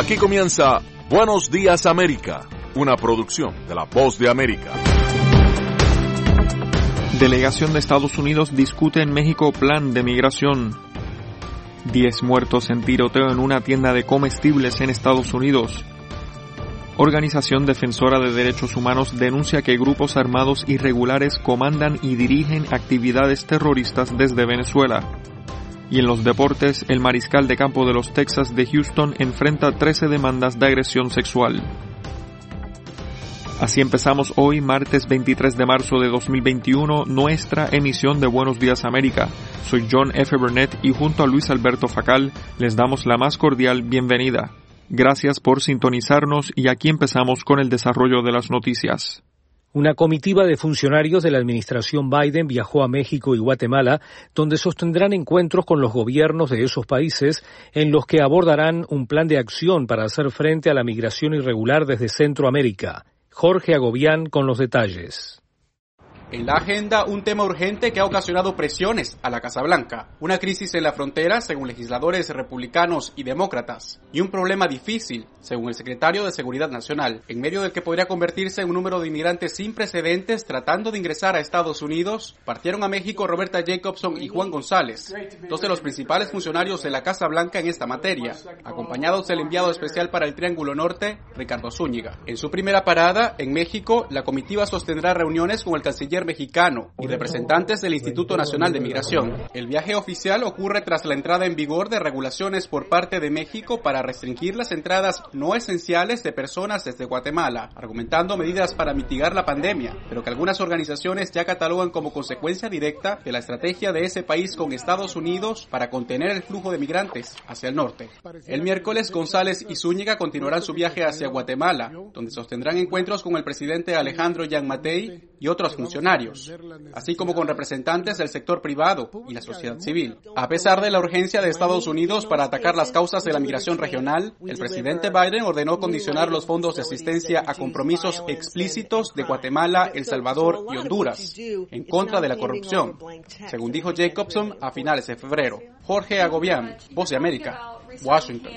Aquí comienza Buenos Días América, una producción de La Voz de América. Delegación de Estados Unidos discute en México plan de migración. 10 muertos en tiroteo en una tienda de comestibles en Estados Unidos. Organización defensora de derechos humanos denuncia que grupos armados irregulares comandan y dirigen actividades terroristas desde Venezuela. Y en los deportes, el mariscal de campo de los Texas de Houston enfrenta 13 demandas de agresión sexual. Así empezamos hoy, martes 23 de marzo de 2021, nuestra emisión de Buenos Días América. Soy John F. Burnett y junto a Luis Alberto Facal les damos la más cordial bienvenida. Gracias por sintonizarnos y aquí empezamos con el desarrollo de las noticias. Una comitiva de funcionarios de la administración Biden viajó a México y Guatemala, donde sostendrán encuentros con los gobiernos de esos países, en los que abordarán un plan de acción para hacer frente a la migración irregular desde Centroamérica. Jorge Agobián con los detalles. En la agenda, un tema urgente que ha ocasionado presiones a la Casa Blanca, una crisis en la frontera, según legisladores republicanos y demócratas, y un problema difícil, según el secretario de Seguridad Nacional, en medio del que podría convertirse en un número de inmigrantes sin precedentes tratando de ingresar a Estados Unidos. Partieron a México Roberta Jacobson y Juan González, dos de los principales funcionarios de la Casa Blanca en esta materia, acompañados del enviado especial para el Triángulo Norte, Ricardo Zúñiga. En su primera parada, en México, la comitiva sostendrá reuniones con el canciller mexicano y representantes del Instituto Nacional de Migración. El viaje oficial ocurre tras la entrada en vigor de regulaciones por parte de México para restringir las entradas no esenciales de personas desde Guatemala, argumentando medidas para mitigar la pandemia, pero que algunas organizaciones ya catalogan como consecuencia directa de la estrategia de ese país con Estados Unidos para contener el flujo de migrantes hacia el norte. El miércoles, González y Zúñiga continuarán su viaje hacia Guatemala, donde sostendrán encuentros con el presidente Alejandro Yamatei y otros funcionarios, así como con representantes del sector privado y la sociedad civil. A pesar de la urgencia de Estados Unidos para atacar las causas de la migración regional, el presidente Biden ordenó condicionar los fondos de asistencia a compromisos explícitos de Guatemala, El Salvador y Honduras, en contra de la corrupción, según dijo Jacobson a finales de febrero. Jorge Agobián, Voz de América, Washington.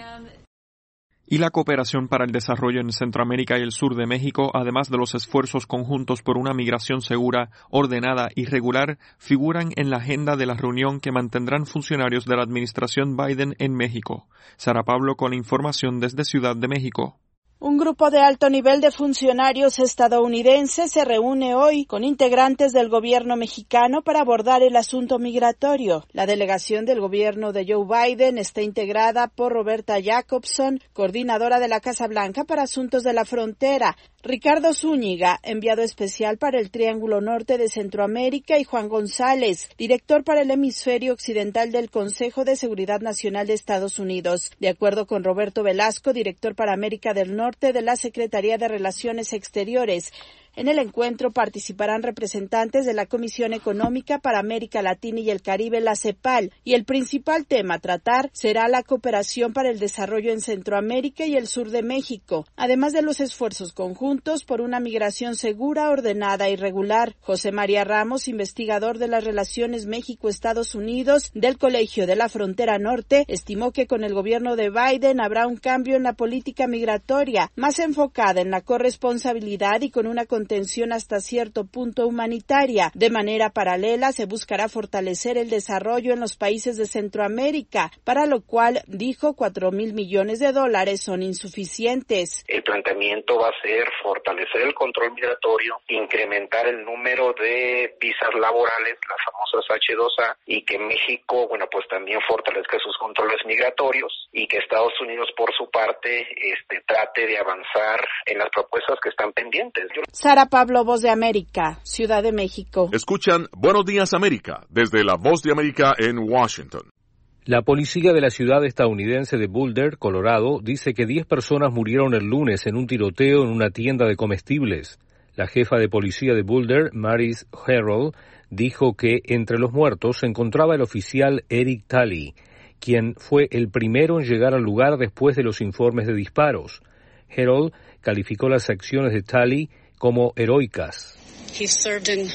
Y la cooperación para el desarrollo en Centroamérica y el sur de México, además de los esfuerzos conjuntos por una migración segura, ordenada y regular, figuran en la agenda de la reunión que mantendrán funcionarios de la administración Biden en México. Sara Pablo con la información desde Ciudad de México. Un grupo de alto nivel de funcionarios estadounidenses se reúne hoy con integrantes del gobierno mexicano para abordar el asunto migratorio. La delegación del gobierno de Joe Biden está integrada por Roberta Jacobson, coordinadora de la Casa Blanca para Asuntos de la Frontera, Ricardo Zúñiga, enviado especial para el Triángulo Norte de Centroamérica, y Juan González, director para el hemisferio occidental del Consejo de Seguridad Nacional de Estados Unidos. De acuerdo con Roberto Velasco, director para América del Norte de la Secretaría de Relaciones Exteriores, en el encuentro participarán representantes de la Comisión Económica para América Latina y el Caribe, la CEPAL, y el principal tema a tratar será la cooperación para el desarrollo en Centroamérica y el sur de México, además de los esfuerzos conjuntos por una migración segura, ordenada y regular. José María Ramos, investigador de las relaciones México-Estados Unidos del Colegio de la Frontera Norte, estimó que con el gobierno de Biden habrá un cambio en la política migratoria, más enfocada en la corresponsabilidad y con una contención hasta cierto punto humanitaria. De manera paralela, se buscará fortalecer el desarrollo en los países de Centroamérica, para lo cual, dijo, $4,000 millones son insuficientes. El planteamiento va a ser fortalecer el control migratorio, incrementar el número de visas laborales, las famosas H-2A, y que México, pues también fortalezca sus controles migratorios, y que Estados Unidos, por su parte, trate de avanzar en las propuestas que están pendientes. Sara Pablo, Voz de América, Ciudad de México. Escuchan Buenos Días América desde la Voz de América en Washington. La policía de la ciudad estadounidense de Boulder, Colorado, dice que 10 personas murieron el lunes en un tiroteo en una tienda de comestibles. La jefa de policía de Boulder, Maris Herold, dijo que entre los muertos se encontraba el oficial Eric Talley, quien fue el primero en llegar al lugar después de los informes de disparos. Herold calificó las acciones de Talley como heroicas.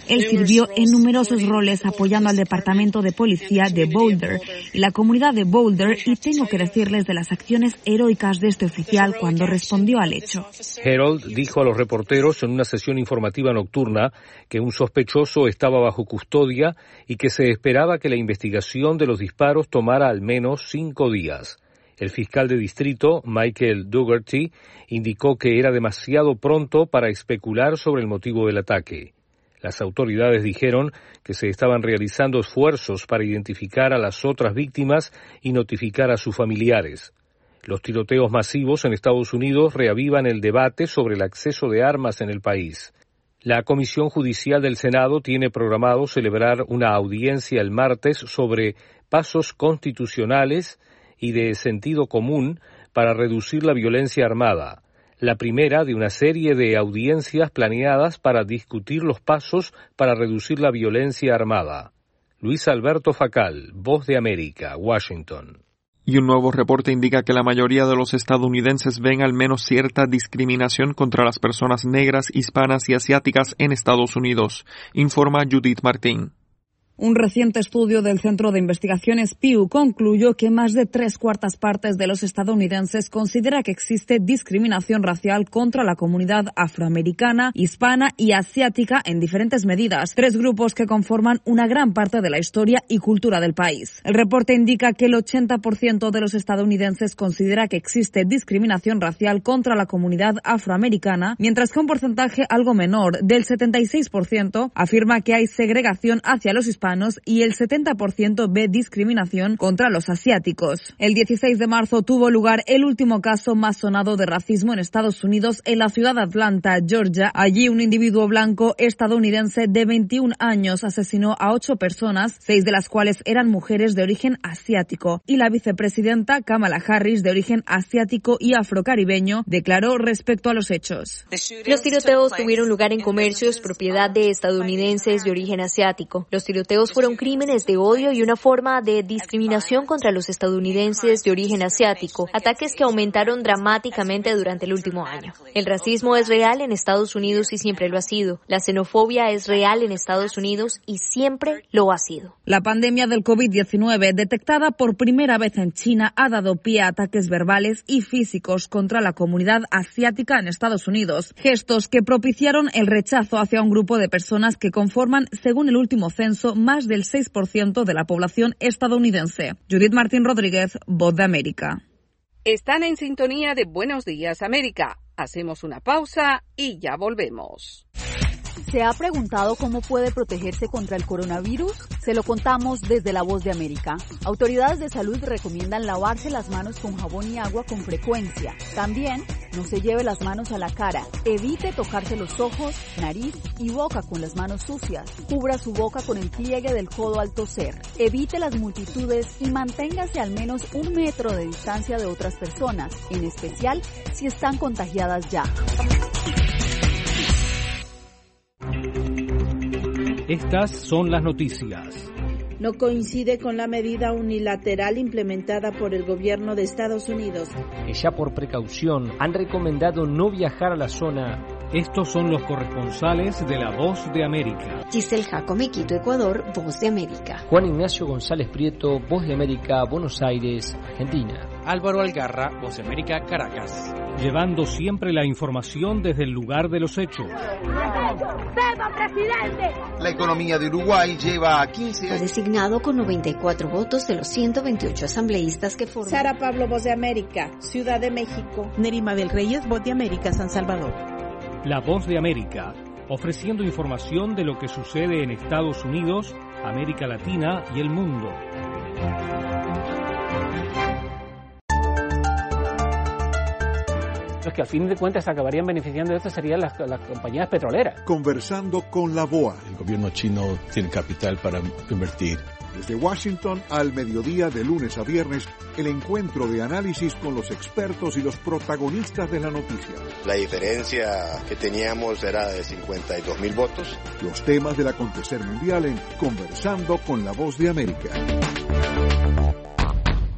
Él sirvió en numerosos roles apoyando al departamento de policía de Boulder y la comunidad de Boulder, y tengo que decirles de las acciones heroicas de este oficial cuando respondió al hecho. Herold dijo a los reporteros en una sesión informativa nocturna que un sospechoso estaba bajo custodia y que se esperaba que la investigación de los disparos tomara al menos 5 días. El fiscal de distrito, Michael Dougherty, indicó que era demasiado pronto para especular sobre el motivo del ataque. Las autoridades dijeron que se estaban realizando esfuerzos para identificar a las otras víctimas y notificar a sus familiares. Los tiroteos masivos en Estados Unidos reavivan el debate sobre el acceso de armas en el país. La Comisión Judicial del Senado tiene programado celebrar una audiencia el martes sobre pasos constitucionales y de sentido común para reducir la violencia armada, la primera de una serie de audiencias planeadas para discutir los pasos para reducir la violencia armada. Luis Alberto Facal, Voz de América, Washington. Y un nuevo reporte indica que la mayoría de los estadounidenses ven al menos cierta discriminación contra las personas negras, hispanas y asiáticas en Estados Unidos, informa Judith Martín. Un reciente estudio del Centro de Investigaciones Pew concluyó que más de 3/4 partes de los estadounidenses considera que existe discriminación racial contra la comunidad afroamericana, hispana y asiática en diferentes medidas, 3 grupos que conforman una gran parte de la historia y cultura del país. El reporte indica que el 80% de los estadounidenses considera que existe discriminación racial contra la comunidad afroamericana, mientras que un porcentaje algo menor, del 76%, afirma que hay segregación hacia los hispanos y el 70% ve discriminación contra los asiáticos. El 16 de marzo tuvo lugar el último caso más sonado de racismo en Estados Unidos en la ciudad de Atlanta, Georgia. Allí un individuo blanco estadounidense de 21 años asesinó a 8 personas, 6 de las cuales eran mujeres de origen asiático, y la vicepresidenta Kamala Harris, de origen asiático y afrocaribeño, declaró respecto a los hechos. Los tiroteos tuvieron lugar en comercios propiedad de estadounidenses de origen asiático. Los tiroteos fueron crímenes de odio y una forma de discriminación contra los estadounidenses de origen asiático, ataques que aumentaron dramáticamente durante el último año. El racismo es real en Estados Unidos y siempre lo ha sido. La xenofobia es real en Estados Unidos y siempre lo ha sido. La pandemia del COVID-19, detectada por primera vez en China, ha dado pie a ataques verbales y físicos contra la comunidad asiática en Estados Unidos, gestos que propiciaron el rechazo hacia un grupo de personas que conforman, según el último censo, más del 6% de la población estadounidense. Judith Martín Rodríguez, Voz de América. Están en sintonía de Buenos Días América. Hacemos una pausa y ya volvemos. ¿Se ha preguntado cómo puede protegerse contra el coronavirus? Se lo contamos desde La Voz de América. Autoridades de salud recomiendan lavarse las manos con jabón y agua con frecuencia. También, no se lleve las manos a la cara. Evite tocarse los ojos, nariz y boca con las manos sucias. Cubra su boca con el pliegue del codo al toser. Evite las multitudes y manténgase al menos 1 metro de distancia de otras personas, en especial si están contagiadas ya. Estas son las noticias. No coincide con la medida unilateral implementada por el gobierno de Estados Unidos. Que ya por precaución han recomendado no viajar a la zona. Estos son los corresponsales de La Voz de América. Giselle Jacome, Quito, Ecuador, Voz de América. Juan Ignacio González Prieto, Voz de América, Buenos Aires, Argentina. Álvaro Algarra, Voz de América, Caracas. Llevando siempre la información desde el lugar de los hechos. ¡Viva, presidente! La economía de Uruguay lleva 15 años. Fue designado con 94 votos de los 128 asambleístas que forman. Sara Pablo, Voz de América, Ciudad de México. Nerima Bel Reyes, Voz de América, San Salvador. La Voz de América, ofreciendo información de lo que sucede en Estados Unidos, América Latina y el mundo. Los que a fin de cuentas acabarían beneficiando de esto serían las compañías petroleras. Conversando con la BOA. El gobierno chino tiene capital para invertir. Desde Washington al mediodía, de lunes a viernes, el encuentro de análisis con los expertos y los protagonistas de la noticia. La diferencia que teníamos era de 52.000 votos. Los temas del acontecer mundial en Conversando con la Voz de América.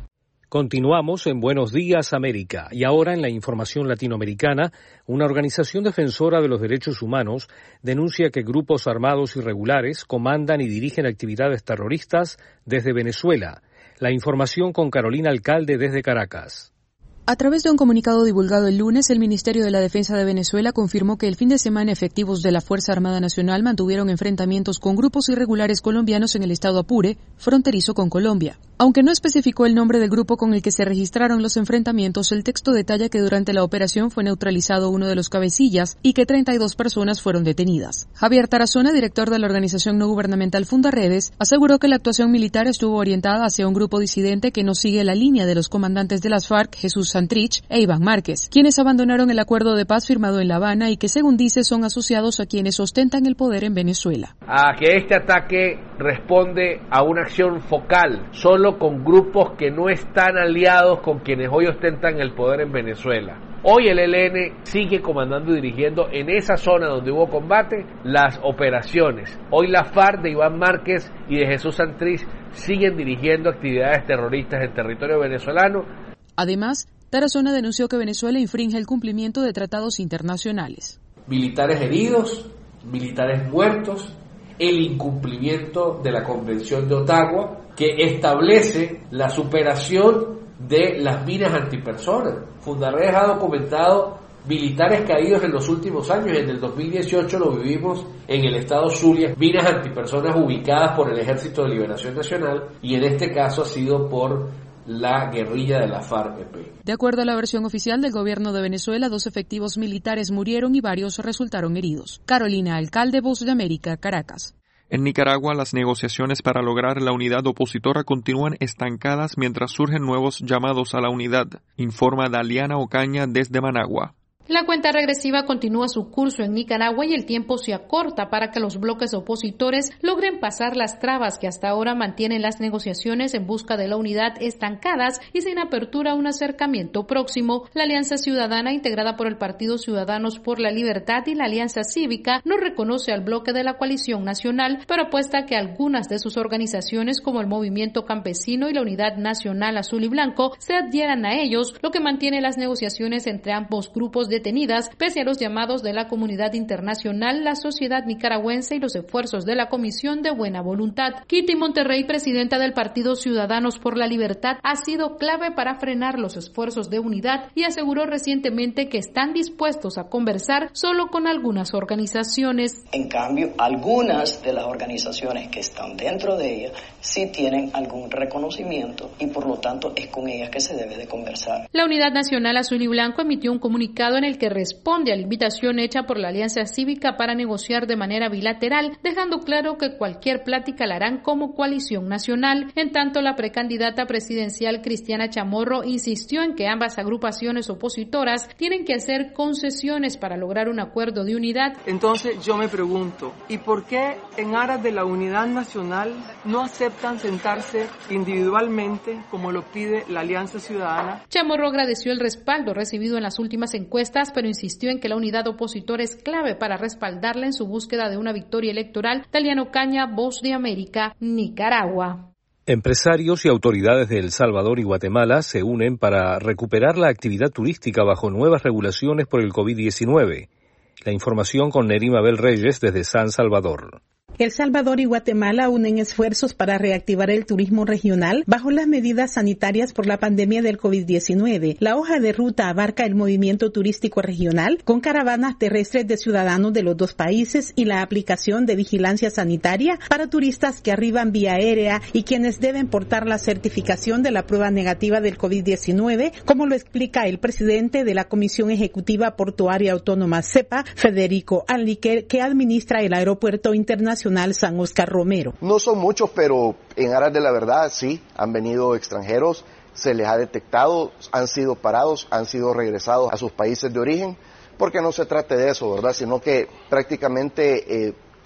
Continuamos en Buenos Días América y ahora en la información latinoamericana, una organización defensora de los derechos humanos denuncia que grupos armados irregulares comandan y dirigen actividades terroristas desde Venezuela. La información con Carolina Alcalde desde Caracas. A través de un comunicado divulgado el lunes, el Ministerio de la Defensa de Venezuela confirmó que el fin de semana efectivos de la Fuerza Armada Nacional mantuvieron enfrentamientos con grupos irregulares colombianos en el estado Apure, fronterizo con Colombia. Aunque no especificó el nombre del grupo con el que se registraron los enfrentamientos, el texto detalla que durante la operación fue neutralizado uno de los cabecillas y que 32 personas fueron detenidas. Javier Tarazona, director de la organización no gubernamental Fundaredes, aseguró que la actuación militar estuvo orientada hacia un grupo disidente que no sigue la línea de los comandantes de las FARC, Jesús Santrich e Iván Márquez, quienes abandonaron el acuerdo de paz firmado en La Habana y que, según dice, son asociados a quienes ostentan el poder en Venezuela. A que este ataque responde a una acción focal, solo con grupos que no están aliados con quienes hoy ostentan el poder en Venezuela. Hoy el ELN sigue comandando y dirigiendo en esa zona donde hubo combate las operaciones. Hoy la FARC de Iván Márquez y de Jesús Santrich siguen dirigiendo actividades terroristas en territorio venezolano. Además, Tarazona denunció que Venezuela infringe el cumplimiento de tratados internacionales. Militares heridos, militares muertos, el incumplimiento de la Convención de Ottawa, que establece la superación de las minas antipersonas. Fundaredes ha documentado militares caídos en los últimos años. En el 2018 lo vivimos en el estado Zulia, minas antipersonas ubicadas por el Ejército de Liberación Nacional, y en este caso ha sido por la guerrilla de la FARC-EP. De acuerdo a la versión oficial del gobierno de Venezuela, 2 efectivos militares murieron y varios resultaron heridos. Carolina Alcalde, Voz de América, Caracas. En Nicaragua, las negociaciones para lograr la unidad opositora continúan estancadas mientras surgen nuevos llamados a la unidad, informa Daliana Ocaña desde Managua. La cuenta regresiva continúa su curso en Nicaragua y el tiempo se acorta para que los bloques opositores logren pasar las trabas que hasta ahora mantienen las negociaciones en busca de la unidad estancadas y sin apertura a un acercamiento próximo. La Alianza Ciudadana, integrada por el Partido Ciudadanos por la Libertad y la Alianza Cívica, no reconoce al bloque de la coalición nacional, pero apuesta que algunas de sus organizaciones, como el Movimiento Campesino y la Unidad Nacional Azul y Blanco, se adhieran a ellos, lo que mantiene las negociaciones entre ambos grupos detenidas, pese a los llamados de la comunidad internacional, la sociedad nicaragüense y los esfuerzos de la Comisión de Buena Voluntad. Kitty Monterrey, presidenta del Partido Ciudadanos por la Libertad, ha sido clave para frenar los esfuerzos de unidad y aseguró recientemente que están dispuestos a conversar solo con algunas organizaciones. En cambio, algunas de las organizaciones que están dentro de ella sí tienen algún reconocimiento y por lo tanto es con ellas que se debe de conversar. La Unidad Nacional Azul y Blanco emitió un comunicado en el que responde a la invitación hecha por la Alianza Cívica para negociar de manera bilateral, dejando claro que cualquier plática la harán como coalición nacional. En tanto, la precandidata presidencial Cristiana Chamorro insistió en que ambas agrupaciones opositoras tienen que hacer concesiones para lograr un acuerdo de unidad. Entonces yo me pregunto, ¿y por qué en aras de la unidad nacional no aceptan sentarse individualmente como lo pide la Alianza Ciudadana? Chamorro agradeció el respaldo recibido en las últimas encuestas, pero insistió en que la unidad opositora es clave para respaldarla en su búsqueda de una victoria electoral. Daliana Ocaña, Voz de América, Nicaragua. Empresarios y autoridades de El Salvador y Guatemala se unen para recuperar la actividad turística bajo nuevas regulaciones por el COVID-19. La información con Nery Mabel Reyes desde San Salvador. El Salvador y Guatemala unen esfuerzos para reactivar el turismo regional bajo las medidas sanitarias por la pandemia del COVID-19. La hoja de ruta abarca el movimiento turístico regional con caravanas terrestres de ciudadanos de los dos países y la aplicación de vigilancia sanitaria para turistas que arriban vía aérea y quienes deben portar la certificación de la prueba negativa del COVID-19, como lo explica el presidente de la Comisión Ejecutiva Portuaria Autónoma CEPA, Federico Anliker, que administra el Aeropuerto Internacional San Oscar Romero. No son muchos, pero en aras de la verdad sí, han venido extranjeros, se les ha detectado, han sido parados, han sido regresados a sus países de origen, porque no se trate de eso, ¿verdad? Sino que prácticamente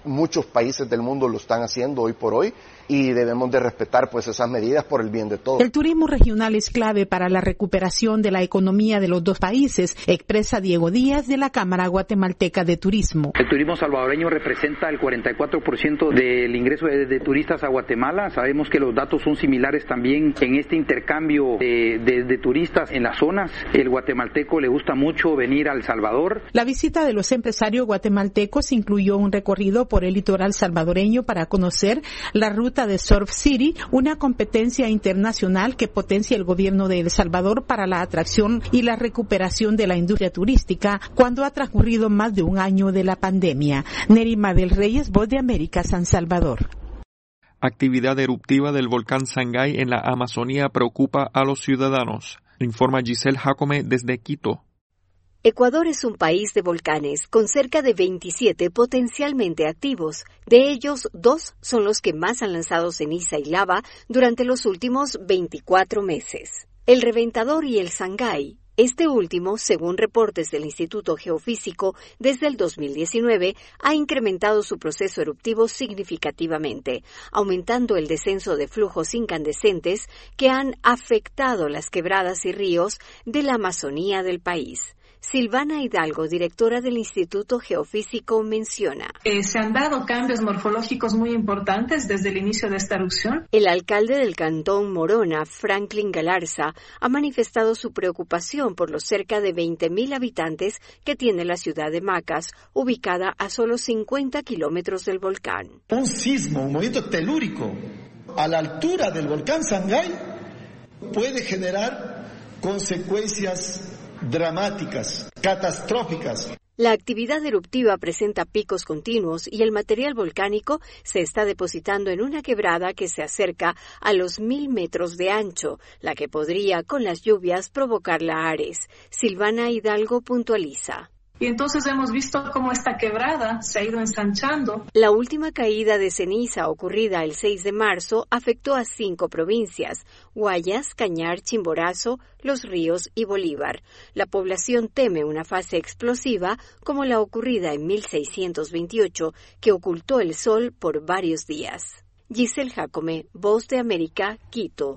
Muchos países del mundo lo están haciendo hoy por hoy y debemos de respetar pues esas medidas por el bien de todos. El turismo regional es clave para la recuperación de la economía de los dos países, expresa Diego Díaz de la Cámara Guatemalteca de Turismo. El turismo salvadoreño representa el 44% del ingreso de turistas a Guatemala. Sabemos que los datos son similares también en este intercambio de turistas en las zonas. El guatemalteco le gusta mucho venir a El Salvador. La visita de los empresarios guatemaltecos incluyó un recorrido por el litoral salvadoreño para conocer la ruta de Surf City, una competencia internacional que potencia el gobierno de El Salvador para la atracción y la recuperación de la industria turística cuando ha transcurrido más de un año de la pandemia. Nerima del Reyes, Voz de América, San Salvador. Actividad eruptiva del volcán Sangay en la Amazonía preocupa a los ciudadanos, informa Giselle Jacome desde Quito. Ecuador es un país de volcanes, con cerca de 27 potencialmente activos. De ellos, 2 son los que más han lanzado ceniza y lava durante los últimos 24 meses. El Reventador y el Sangay. Este último, según reportes del Instituto Geofísico, desde el 2019 ha incrementado su proceso eruptivo significativamente, aumentando el descenso de flujos incandescentes que han afectado las quebradas y ríos de la Amazonía del país. Silvana Hidalgo, directora del Instituto Geofísico, menciona: se han dado cambios morfológicos muy importantes desde el inicio de esta erupción. El alcalde del cantón Morona, Franklin Galarza, ha manifestado su preocupación por los cerca de 20,000 habitantes que tiene la ciudad de Macas, ubicada a solo 50 kilómetros del volcán. Un sismo, un movimiento telúrico a la altura del volcán Sangay puede generar consecuencias dramáticas, catastróficas. La actividad eruptiva presenta picos continuos y el material volcánico se está depositando en una quebrada que se acerca a los 1,000 metros de ancho, la que podría, con las lluvias, provocar lahares. Silvana Hidalgo puntualiza. Y entonces hemos visto cómo esta quebrada se ha ido ensanchando. La última caída de ceniza ocurrida el 6 de marzo afectó a 5 provincias: Guayas, Cañar, Chimborazo, Los Ríos y Bolívar. La población teme una fase explosiva como la ocurrida en 1628, que ocultó el sol por varios días. Giselle Jacome, Voz de América, Quito.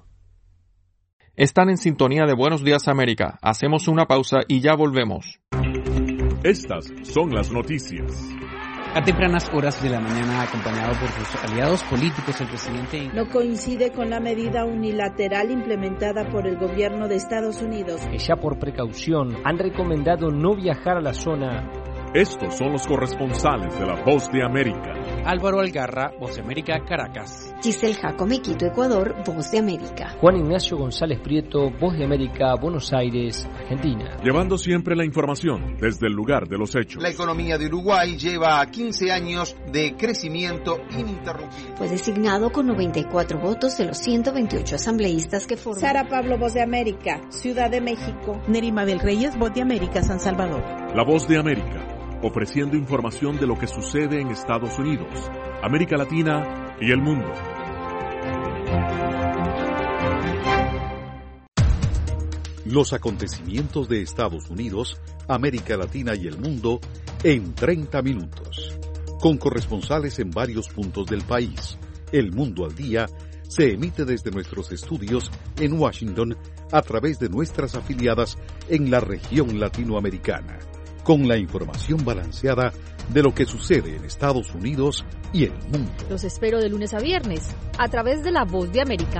Están en sintonía de Buenos Días América. Hacemos una pausa y ya volvemos. Estas son las noticias. A tempranas horas de la mañana, acompañado por sus aliados políticos, el presidente no coincide con la medida unilateral implementada por el gobierno de Estados Unidos, que ya por precaución han recomendado no viajar a la zona. Estos son los corresponsales de La Voz de América. Álvaro Algarra, Voz de América, Caracas. Giselle Jacome, Quito, Ecuador, Voz de América. Juan Ignacio González Prieto, Voz de América, Buenos Aires, Argentina. Llevando siempre la información desde el lugar de los hechos. La economía de Uruguay lleva 15 años de crecimiento ininterrumpido. Fue designado con 94 votos de los 128 asambleístas que forman. Sara Pablo, Voz de América, Ciudad de México. Nerima del Reyes, Voz de América, San Salvador. La Voz de América, ofreciendo información de lo que sucede en Estados Unidos, América Latina y el mundo. Los acontecimientos de Estados Unidos, América Latina y el mundo en 30 minutos. Con corresponsales en varios puntos del país. El Mundo al Día se emite desde nuestros estudios en Washington a través de nuestras afiliadas en la región latinoamericana, con la información balanceada de lo que sucede en Estados Unidos y el mundo. Los espero de lunes a viernes, a través de La Voz de América.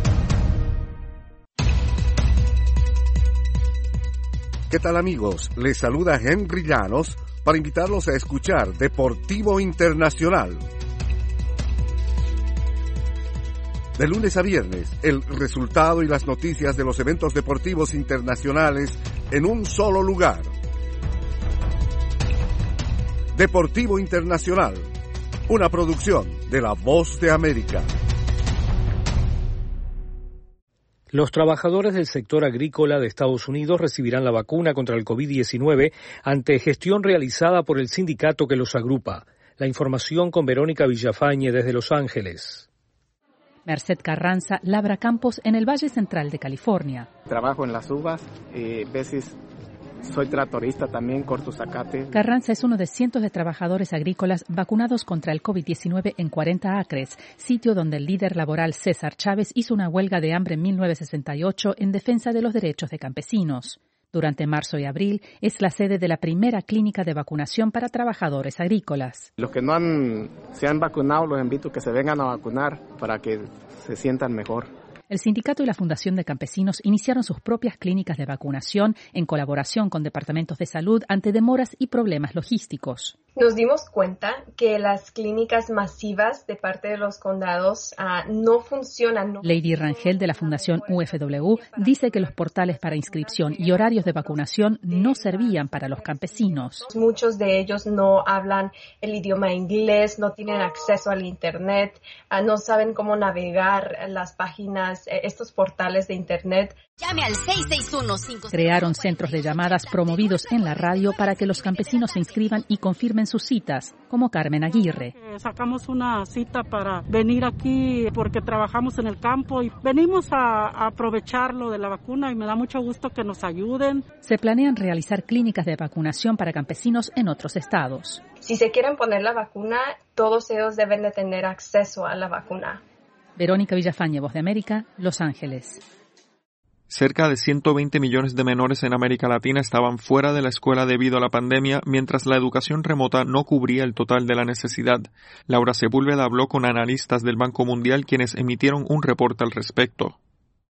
¿Qué tal, amigos? Les saluda Henry Llanos para invitarlos a escuchar Deportivo Internacional. De lunes a viernes, el resultado y las noticias de los eventos deportivos internacionales en un solo lugar. Deportivo Internacional, una producción de La Voz de América. Los trabajadores del sector agrícola de Estados Unidos recibirán la vacuna contra el COVID-19 ante gestión realizada por el sindicato que los agrupa. La información con Verónica Villafañe desde Los Ángeles. Merced Carranza labra campos en el Valle Central de California. Trabajo en las uvas, veces Soy tractorista también, corto zacate. Carranza es uno de cientos de trabajadores agrícolas vacunados contra el COVID-19 en 40 acres, sitio donde el líder laboral César Chávez hizo una huelga de hambre en 1968 en defensa de los derechos de campesinos. Durante marzo y abril es la sede de la primera clínica de vacunación para trabajadores agrícolas. Los que se han vacunado, los invito a que se vengan a vacunar para que se sientan mejor. El sindicato y la Fundación de Campesinos iniciaron sus propias clínicas de vacunación en colaboración con departamentos de salud ante demoras y problemas logísticos. Nos dimos cuenta que las clínicas masivas de parte de los condados no funcionan. Lady Rangel de la Fundación UFW dice que los portales para inscripción y horarios de vacunación no servían para los campesinos. Muchos de ellos no hablan el idioma inglés, no tienen acceso al internet, no saben cómo navegar las páginas, estos portales de internet. Llame al 661-5. Crearon centros de llamadas promovidos en la radio para que los campesinos se inscriban y confirmen sus citas, como Carmen Aguirre. Sacamos una cita para venir aquí porque trabajamos en el campo y venimos a aprovechar lo de la vacuna y me da mucho gusto que nos ayuden. Se planean realizar clínicas de vacunación para campesinos en otros estados. Si se quieren poner la vacuna, todos ellos deben de tener acceso a la vacuna. Verónica Villafañe, Voz de América, Los Ángeles. Cerca de 120 millones de menores en América Latina estaban fuera de la escuela debido a la pandemia, mientras la educación remota no cubría el total de la necesidad. Laura Sepúlveda habló con analistas del Banco Mundial, quienes emitieron un reporte al respecto.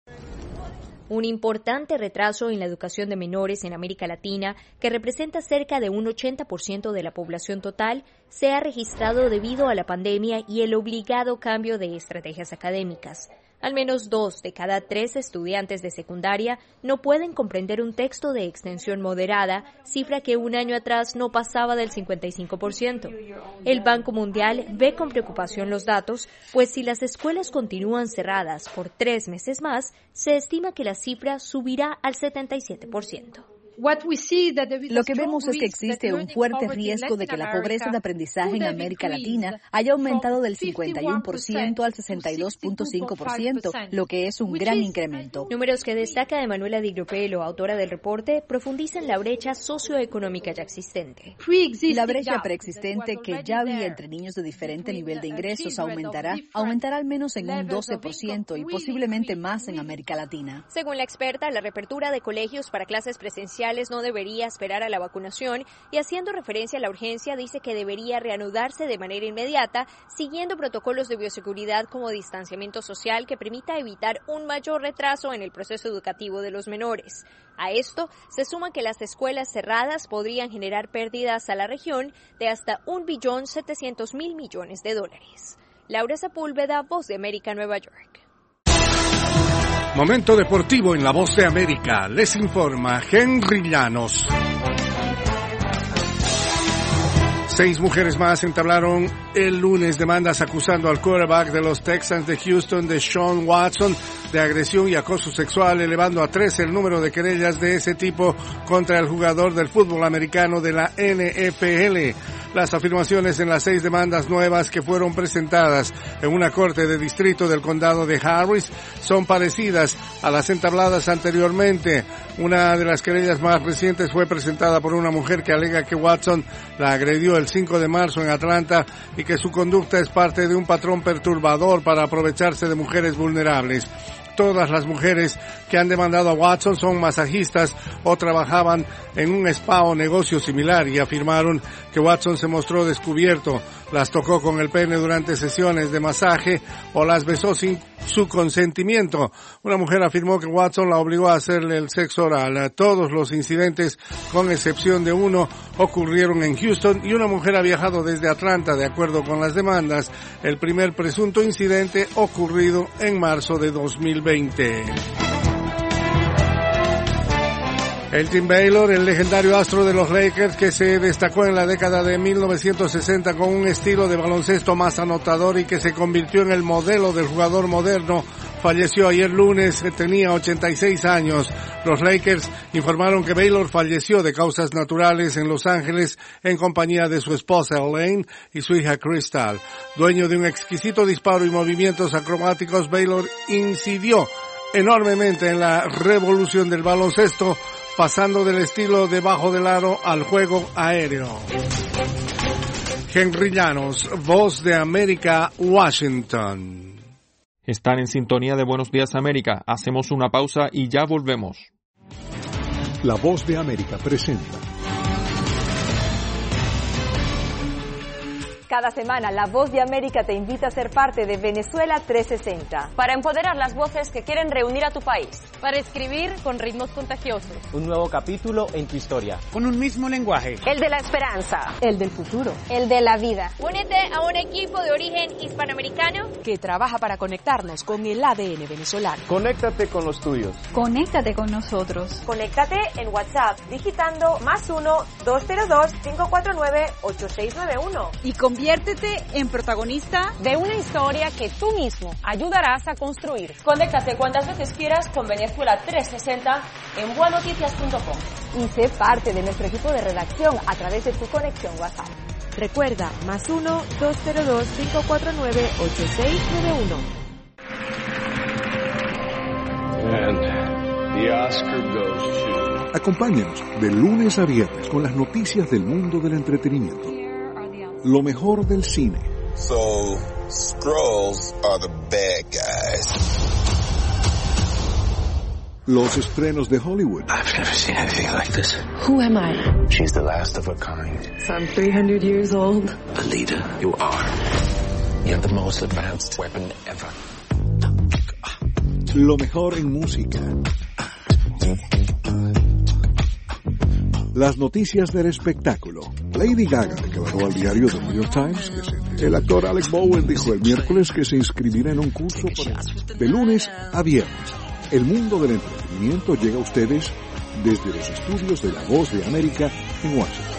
Un importante retraso en la educación de menores en América Latina, que representa cerca de un 80% de la población total, se ha registrado debido a la pandemia y el obligado cambio de estrategias académicas. Al menos 2 de cada 3 estudiantes de secundaria no pueden comprender un texto de extensión moderada, cifra que un año atrás no pasaba del 55%. El Banco Mundial ve con preocupación los datos, pues si las escuelas continúan cerradas por 3 meses más, se estima que la cifra subirá al 77%. Lo que vemos es que existe un fuerte riesgo de que la pobreza de aprendizaje en América Latina haya aumentado del 51% al 62.5%, lo que es un gran incremento. Números que destaca Emanuela Di Gropello, autora del reporte, profundizan la brecha socioeconómica ya existente. La brecha preexistente que ya había entre niños de diferente nivel de ingresos aumentará al menos en un 12% y posiblemente más en América Latina. Según la experta, la reapertura de colegios para clases presenciales no debería esperar a la vacunación y, haciendo referencia a la urgencia, dice que debería reanudarse de manera inmediata, siguiendo protocolos de bioseguridad como distanciamiento social que permita evitar un mayor retraso en el proceso educativo de los menores. A esto se suma que las escuelas cerradas podrían generar pérdidas a la región de hasta $1.700.000.000.000. Laura Sepúlveda, Voz de América, Nueva York. Momento deportivo en La Voz de América. Les informa Henry Llanos. 6 mujeres más entablaron el lunes demandas acusando al quarterback de los Texans de Houston, Deshaun Watson, de agresión y acoso sexual, elevando a 13 el número de querellas de ese tipo contra el jugador del fútbol americano de la NFL. Las afirmaciones en las 6 demandas nuevas que fueron presentadas en una corte de distrito del condado de Harris son parecidas a las entabladas anteriormente. Una de las querellas más recientes fue presentada por una mujer que alega que Watson la agredió el 5 de marzo en Atlanta y que su conducta es parte de un patrón perturbador para aprovecharse de mujeres vulnerables. Todas las mujeres que han demandado a Watson son masajistas o trabajaban en un spa o negocio similar y afirmaron que Watson se mostró descubierto, las tocó con el pene durante sesiones de masaje o las besó sin su consentimiento. Una mujer afirmó que Watson la obligó a hacerle el sexo oral. Todos los incidentes, con excepción de uno, ocurrieron en Houston y una mujer ha viajado desde Atlanta, de acuerdo con las demandas. El primer presunto incidente ocurrido en marzo de 2020. El Tim Baylor, el legendario astro de los Lakers que se destacó en la década de 1960 con un estilo de baloncesto más anotador y que se convirtió en el modelo del jugador moderno, falleció ayer lunes, tenía 86 años. Los Lakers informaron que Baylor falleció de causas naturales en Los Ángeles en compañía de su esposa Elaine y su hija Crystal. Dueño de un exquisito disparo y movimientos acrobáticos, Baylor incidió enormemente en la revolución del baloncesto, pasando del estilo debajo del aro al juego aéreo. Henry Llanos, Voz de América, Washington. Están en sintonía de Buenos Días América. Hacemos una pausa y ya volvemos. La Voz de América presenta. Cada semana, La Voz de América te invita a ser parte de Venezuela 360. Para empoderar las voces que quieren reunir a tu país. Para escribir con ritmos contagiosos. Un nuevo capítulo en tu historia. Con un mismo lenguaje. El de la esperanza. El del futuro. El de la vida. Únete a un equipo de origen hispanoamericano que trabaja para conectarnos con el ADN venezolano. Conéctate con los tuyos. Conéctate con nosotros. Conéctate en WhatsApp digitando +1-202-549-8691. Y conviértete en protagonista de una historia que tú mismo ayudarás a construir. Conéctate cuantas veces quieras con Venezuela 360 en buenoticias.com. Y sé parte de nuestro equipo de redacción a través de tu conexión WhatsApp. Recuerda, +1-202-549-8691. And the Oscar goes to... Acompáñanos de lunes a viernes con las noticias del mundo del entretenimiento. Lo mejor del cine. So, Skrulls are the bad guys. Los estrenos de Hollywood. I've never seen anything like this. Who am I? She's the last of her kind. So I'm 300 years old. Alita, you are. You have the most advanced weapon ever. Lo mejor en música. Las noticias del espectáculo. Lady Gaga declaró al diario The New York Times que el actor Alec Bowen dijo el miércoles que se inscribirá en un curso de lunes a viernes. El mundo del entretenimiento llega a ustedes desde los estudios de La Voz de América en Washington.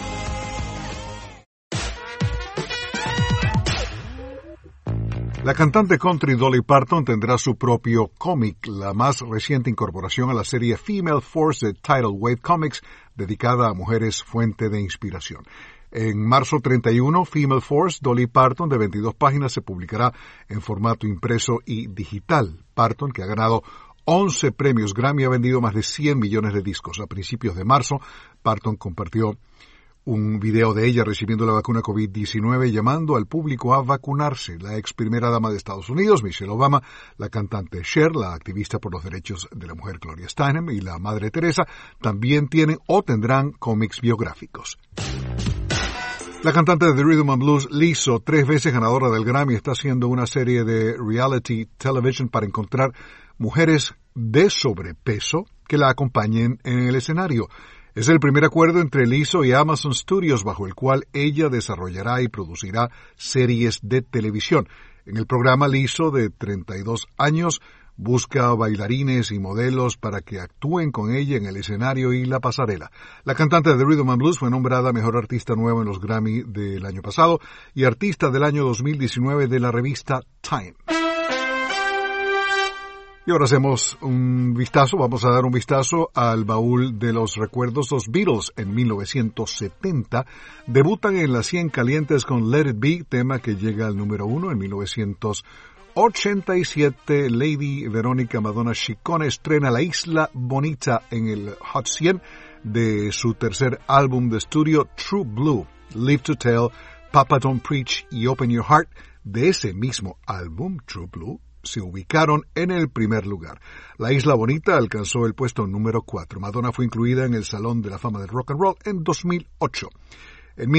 La cantante country Dolly Parton tendrá su propio cómic, la más reciente incorporación a la serie Female Force de Tidal Wave Comics, dedicada a mujeres fuente de inspiración. En marzo 31, Female Force, Dolly Parton, de 22 páginas, se publicará en formato impreso y digital. Parton, que ha ganado 11 premios Grammy, ha vendido más de 100 millones de discos. A principios de marzo, Parton compartió un video de ella recibiendo la vacuna COVID-19 llamando al público a vacunarse. La ex primera dama de Estados Unidos, Michelle Obama, la cantante Cher, la activista por los derechos de la mujer Gloria Steinem y la Madre Teresa también tienen o tendrán cómics biográficos. La cantante de The Rhythm and Blues, Lizzo, 3 veces ganadora del Grammy, está haciendo una serie de reality television para encontrar mujeres de sobrepeso que la acompañen en el escenario. Es el primer acuerdo entre Lizzo y Amazon Studios bajo el cual ella desarrollará y producirá series de televisión. En el programa, Lizzo, de 32 años, busca bailarines y modelos para que actúen con ella en el escenario y la pasarela. La cantante de The Rhythm and Blues fue nombrada Mejor Artista Nueva en los Grammy del año pasado y Artista del año 2019 de la revista Time. Y ahora vamos a dar un vistazo al baúl de los recuerdos. Los Beatles en 1970 debutan en las 100 calientes con Let It Be, tema que llega al número 1 en 1987. Lady Verónica Madonna Chicone estrena La Isla Bonita en el Hot 100 de su tercer álbum de estudio True Blue. Live to Tell, Papa Don't Preach y Open Your Heart de ese mismo álbum, True Blue, se ubicaron en el primer lugar. La Isla Bonita alcanzó el puesto número 4. Madonna fue incluida en el Salón de la Fama del Rock and Roll en 2008. En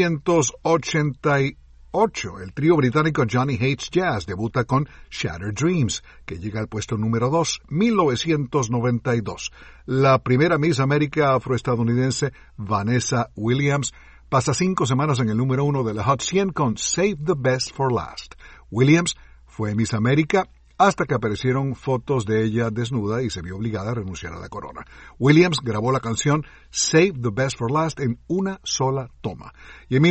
1988, el trío británico Johnny Hates Jazz debuta con Shattered Dreams, que llega al puesto número 2. 1992. La primera Miss América afroestadounidense, Vanessa Williams, pasa 5 semanas en el número 1 de la Hot 100 con Save the Best for Last. Williams fue Miss América hasta que aparecieron fotos de ella desnuda y se vio obligada a renunciar a la corona. Williams grabó la canción Save the Best for Last en una sola toma. Y en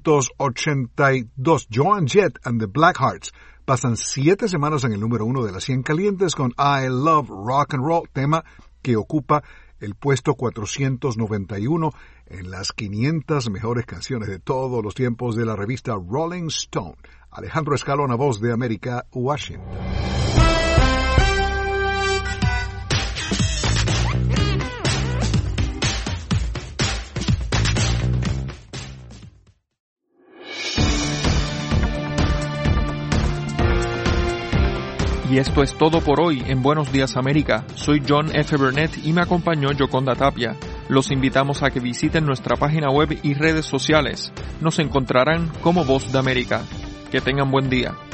1982, Joan Jett and the Blackhearts pasan 7 semanas en el número 1 de las 100 calientes con I Love Rock and Roll, tema que ocupa el puesto 491 en las 500 mejores canciones de todos los tiempos de la revista Rolling Stone. Alejandro Escalona, Voz de América, Washington. Y esto es todo por hoy en Buenos Días América. Soy John F. Burnett y me acompañó Yoconda Tapia. Los invitamos a que visiten nuestra página web y redes sociales. Nos encontrarán como Voz de América. Que tengan buen día.